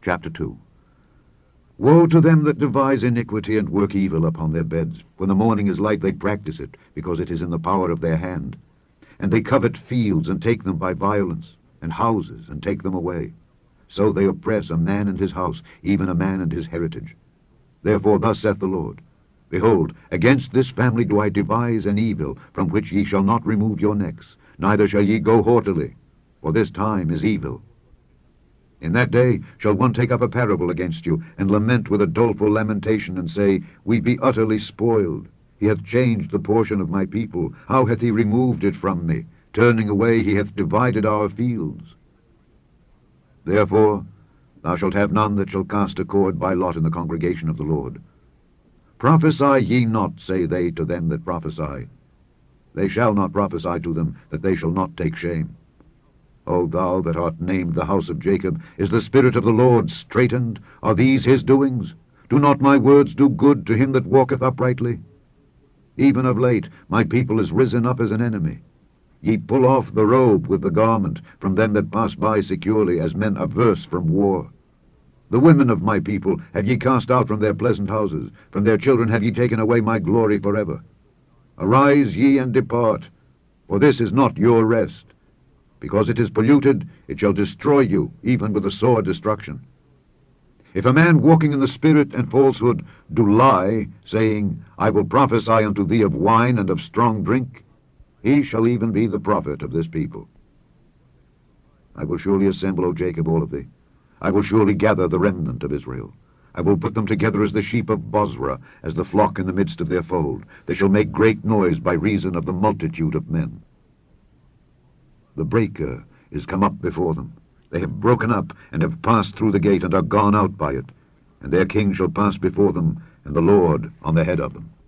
Chapter 2. Woe to them that devise iniquity and work evil upon their beds. When the morning is light they practice it, because it is in the power of their hand. And they covet fields and take them by violence, and houses and take them away. So they oppress a man and his house, even a man and his heritage. Therefore thus saith the Lord, Behold, against this family do I devise an evil, from which ye shall not remove your necks, neither shall ye go haughtily, for this time is evil. In that day shall one take up a parable against you, and lament with a doleful lamentation, and say, We be utterly spoiled. He hath changed the portion of my people. How hath he removed it from me? Turning away he hath divided our fields. Therefore thou shalt have none that shall cast a cord by lot in the congregation of the Lord. Prophesy ye not, say they to them that prophesy. They shall not prophesy to them, that they shall not take shame. O thou that art named the house of Jacob, is the Spirit of the Lord straitened? Are these his doings? Do not my words do good to him that walketh uprightly? Even of late my people is risen up as an enemy. Ye pull off the robe with the garment from them that pass by securely, as men averse from war. The women of my people have ye cast out from their pleasant houses. From their children have ye taken away my glory forever. Arise ye and depart, for this is not your rest. Because it is polluted, it shall destroy you, even with a sore destruction. If a man walking in the spirit and falsehood do lie, saying, I will prophesy unto thee of wine and of strong drink, he shall even be the prophet of this people. I will surely assemble, O Jacob, all of thee. I will surely gather the remnant of Israel. I will put them together as the sheep of Bozrah, as the flock in the midst of their fold. They shall make great noise by reason of the multitude of men. The breaker is come up before them. They have broken up, and have passed through the gate, and are gone out by it. And their king shall pass before them, and the Lord on the head of them.